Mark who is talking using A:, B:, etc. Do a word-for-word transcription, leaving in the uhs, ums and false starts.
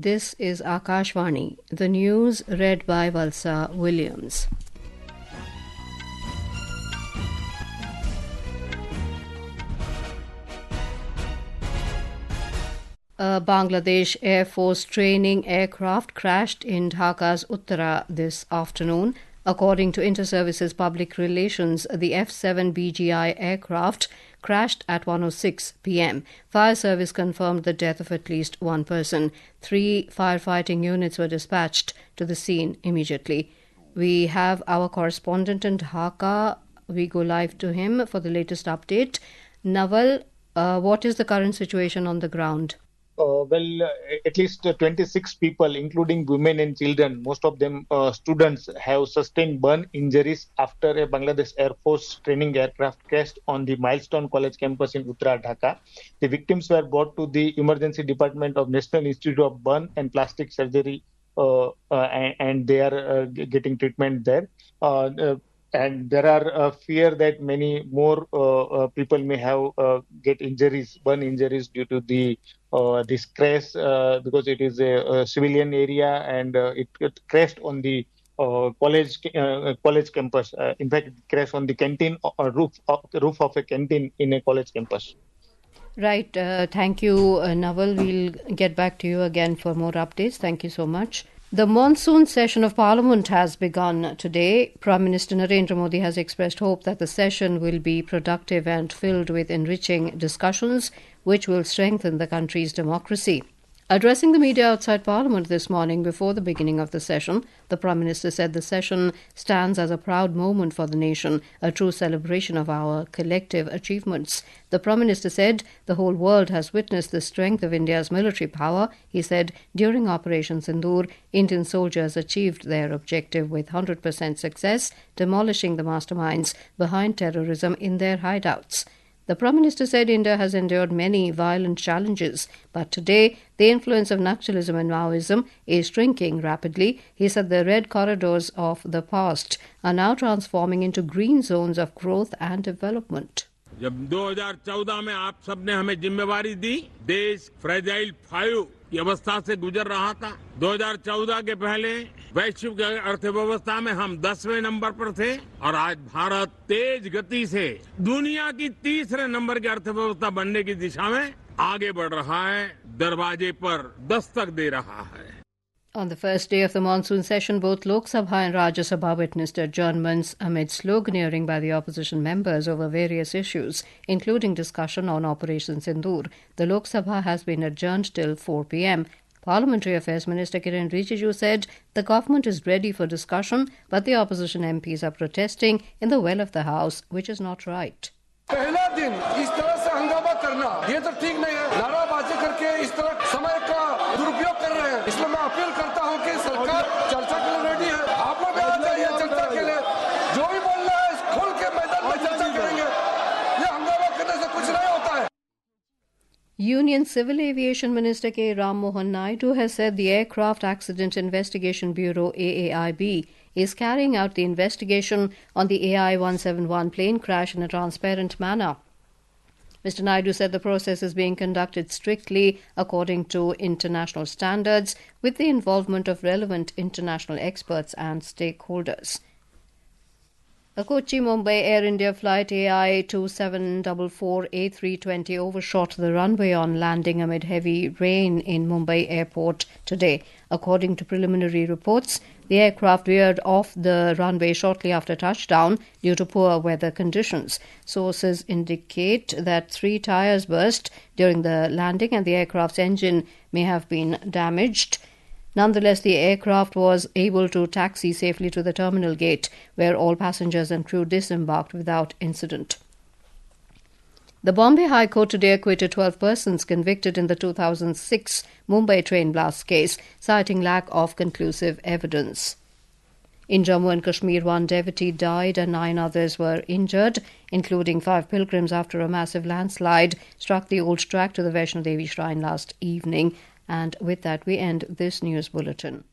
A: This is Akashvani. The news read by Valsa Williams. A Bangladesh Air Force training aircraft crashed in Dhaka's Uttara this afternoon. According to Inter-Services Public Relations, the F seven B G I aircraft crashed at one oh six p.m. Fire service confirmed the death of at least one person. Three firefighting units were dispatched to the scene immediately. We have our correspondent in Dhaka. We go live to him for the latest update. Naval, uh, what is the current situation on the ground?
B: Uh, well, uh, at least uh, twenty-six people, including women and children, most of them uh, students, have sustained burn injuries after a Bangladesh Air Force training aircraft crashed on the Milestone College campus in Uttara, Dhaka. The victims were brought to the emergency department of National Institute of Burn and Plastic Surgery, uh, uh, and, and they are uh, getting treatment there. Uh, uh, And there are uh, fear that many more uh, uh, people may have uh, get injuries, burn injuries due to the uh, this crash uh, because it is a, a civilian area and uh, it, it crashed on the uh, college uh, college campus. Uh, in fact, it crashed on the canteen or roof of the roof of a canteen in a college campus.
A: Right. Uh, thank you, uh, Naval. We'll get back to you again for more updates. Thank you so much. The monsoon session of Parliament has begun today. Prime Minister Narendra Modi has expressed hope that the session will be productive and filled with enriching discussions which will strengthen the country's democracy. Addressing the media outside Parliament this morning before the beginning of the session, the Prime Minister said the session stands as a proud moment for the nation, a true celebration of our collective achievements. The Prime Minister said the whole world has witnessed the strength of India's military power. He said during Operation Sindoor, Indian soldiers achieved their objective with one hundred percent success, demolishing the masterminds behind terrorism in their hideouts. The Prime Minister said India has endured many violent challenges, but today the influence of Naxalism and Maoism is shrinking rapidly. He said the red corridors of the past are now transforming into green zones of growth and development.
C: जब दो हज़ार चौदह में आप सबने हमें जिम्मेवारी दी, देश फ्रेजाइल फाइव की अवस्था से गुजर रहा था। दो हज़ार चौदह के पहले वैश्विक अर्थव्यवस्था में हम दसवें नंबर पर थे और आज भारत तेज गति से दुनिया की तीसरे नंबर की अर्थव्यवस्था बनने की दिशा में आगे बढ़ रहा है, दरवाजे पर दस्तक दे रहा है।
A: On the first day of the monsoon session, both Lok Sabha and Rajya Sabha witnessed adjournments amid sloganeering by the opposition members over various issues, including discussion on Operation Sindoor. The Lok Sabha has been adjourned till four p.m. Parliamentary Affairs Minister Kiren Rijiju said the government is ready for discussion, but the opposition M Ps are protesting in the well of the House, which is not right.
D: पहला दिन इस तरह से हंगामा करना ये तो ठीक नहीं है। नाराबाजी करके इस तरह समय का दुरुपयोग कर रहे हैं। इसलिए मैं अपील करता हूं कि सरकार चर्चा के लिए रेडी है। आप लोग आ जाइए चर्चा के लिए। जो भी बोलना है खुल के मैदान में चर्चा करेंगे। ये हंगामा करने से कुछ नहीं होता है।
A: Union Civil Aviation Minister K. Ram Mohan Naidu has said the Aircraft Accident Investigation Bureau A A I B is carrying out the investigation on the A I one seventy-one plane crash in a transparent manner. Mister Naidu said the process is being conducted strictly according to international standards with the involvement of relevant international experts and stakeholders. A Kochi-Mumbai Air India flight A I two seven four four A three twenty overshot the runway on landing amid heavy rain in Mumbai airport today. According to preliminary reports, the aircraft veered off the runway shortly after touchdown due to poor weather conditions. Sources indicate that three tires burst during the landing and the aircraft's engine may have been damaged. Nonetheless, the aircraft was able to taxi safely to the terminal gate, where all passengers and crew disembarked without incident. The Bombay High Court today acquitted twelve persons convicted in the two thousand six Mumbai train blast case, citing lack of conclusive evidence. In Jammu and Kashmir, one devotee died and nine others were injured, including five pilgrims after a massive landslide struck the old track to the Vaishno Devi shrine last evening. And with that, we end this news bulletin.